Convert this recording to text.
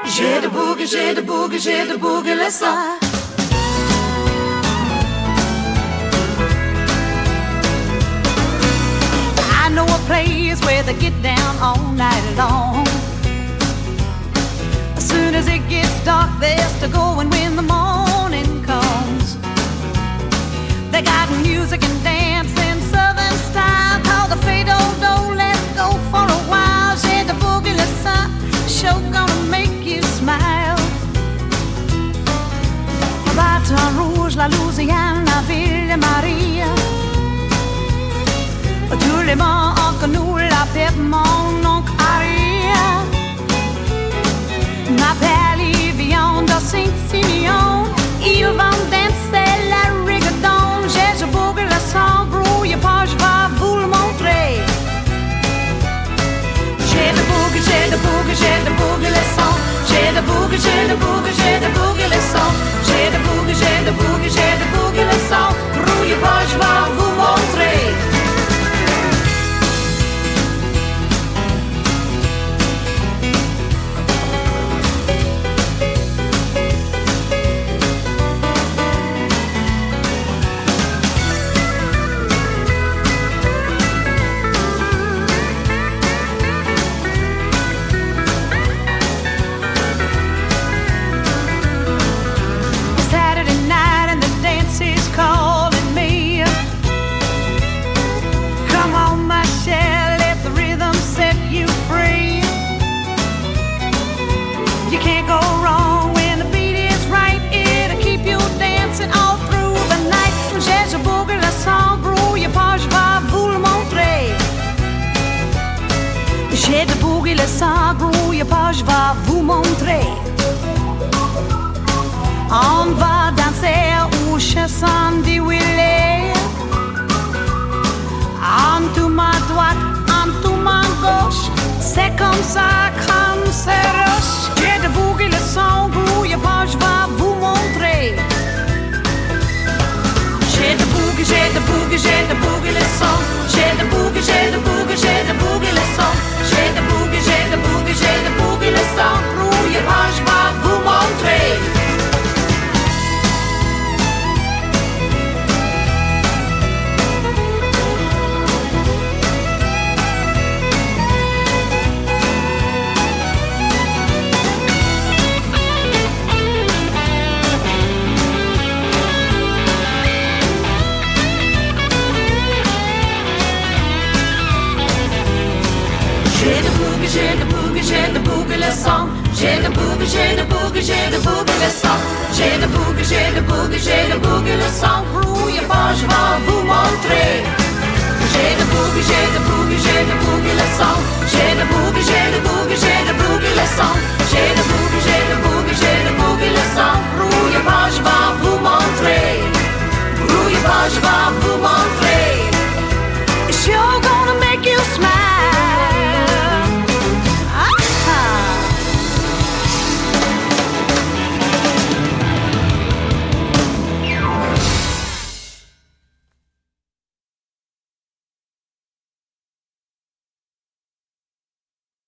J'ai de boogie, j'ai de boogie, j'ai de boogie le sang. I know a place where they get down all night long. As soon as it gets dark, there's to go, and when the morning comes, they got music and dance in southern style called the Fado-Do. Let's go for a while. J'ai de boogie le sang. Show gonna make you smile. Baton Rouge, la Louisiane, la Ville Maria. Tous les mots que nous l'appellent mon oncle Aria. Ma belle viande de Saint-Simeon. Ils vont danser la rigodon. J'ai ce boogie le sang, brouille pas, je vais vous le montrer. J'ai de boogie, j'ai de boogie, j'ai de boogie le sang. J'ai de boogie, j'ai de boogie, j'ai de boogie le sang. J'ai de boogie, j'ai de boogie, j'ai de boogie le sang. Brouille pas, je vais vous montrer. J'ai de boogie le sang, grouille pas, je vais vous montrer. On va danser au chasson des Willets. En tout ma droite, en tout ma gauche. C'est comme ça, comme c'est roche. J'ai de boogie le sang, grouille pas, je vais vous montrer. J'ai de boogie, j'ai de boogie, j'ai de boogie le sang. J'ai de boogie, j'ai de boogie, j'ai de boogie le sang. J'ai de boogie, j'ai de boogie, j'ai de boogie le sang. Brouille pas, je vais vous montrer. J'ai de boogie, j'ai de boogie, j'ai de boogie le sang. J'ai de boogie, j'ai de boogie, j'ai de boogie le sang. J'ai de boogie, j'ai de boogie, j'ai de boogie le sang. Brouille pas, je vais vous montrer. J'ai de boogie, j'ai de boogie, j'ai de boogie le sang. J'ai de boogie, j'ai de boogie, j'ai de boogie le sang. J'ai de boogie, j'ai de boogie, j'ai de boogie le sang. Brouille pas, je vais vous montrer. Brouille pas, je vais